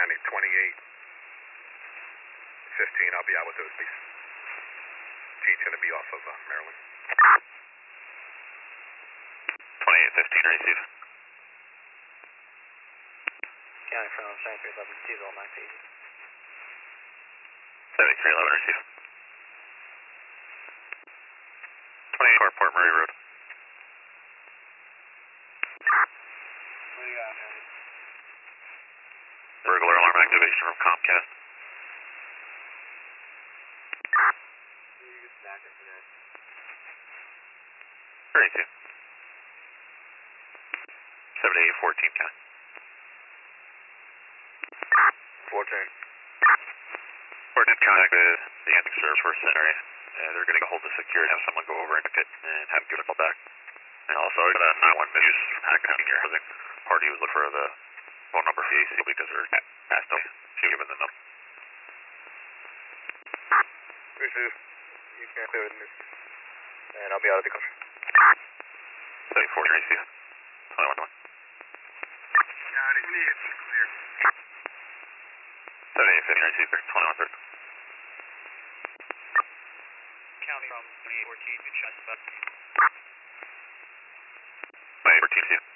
County 2815, I'll be out with those please. Teach going to be off of Maryland. 2815, receive. County from 7311, Diesel, Max 80. 7311, receive. 28 Port Murray Road. What do you got, man? Burglar alarm activation from Comcast. You get back into that. 32. 7814, County. 14. We're in contact with the Ending Service Force Center. They're going to hold the security, have someone go over and pick it, and have them give it a call back. And also, I got a 911 news from Hackett in your housing. Party was looking for the phone number for the ACL because they're asked them to give them the number. Receive. You can't clear the news. And I'll be out of the country. 74, receive. 21. County, we need to clear. 7850, receive. 2130. County from 2814, good shot, 2814, receive.